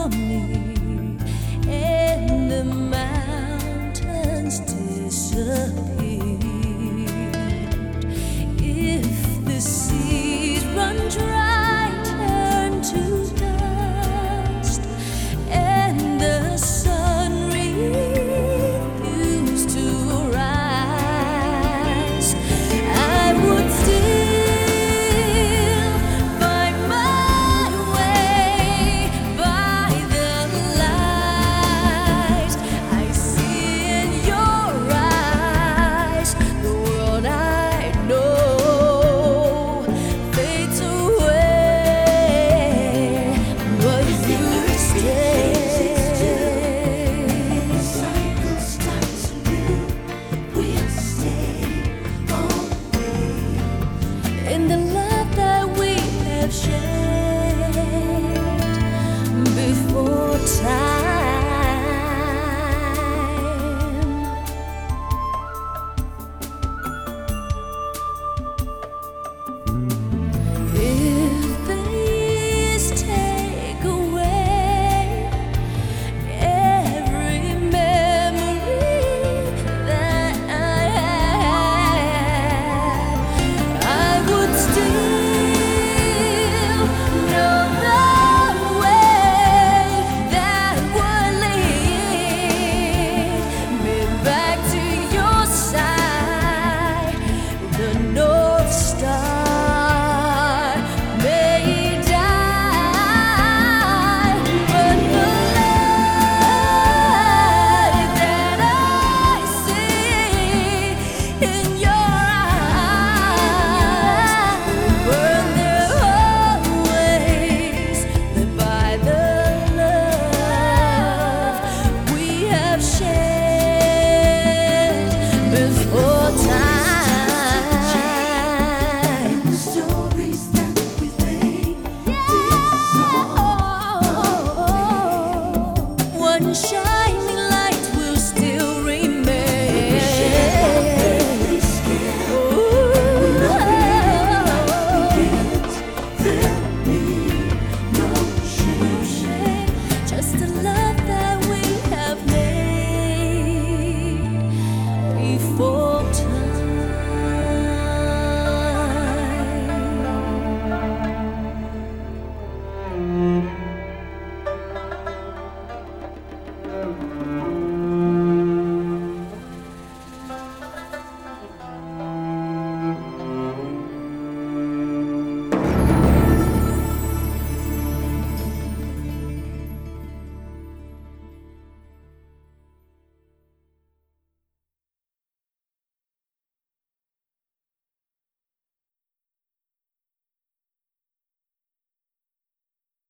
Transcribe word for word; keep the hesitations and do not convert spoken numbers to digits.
for me, and the mountains disappeared. If the seas run dry, turn to dust, and the sun refused to rise, I would still find my way by the light I see in your eyes. The world I know fades away, but you stay. The cycle starts anew. We'll stay always In the love that we have shared before time. If the years take away every memory that I had, I would still know the way that would lead me back to your side. The North Star may die, but the light that I see in your eyes will burn there always, lit by the love we have shared before time. the stories that we think. One shot.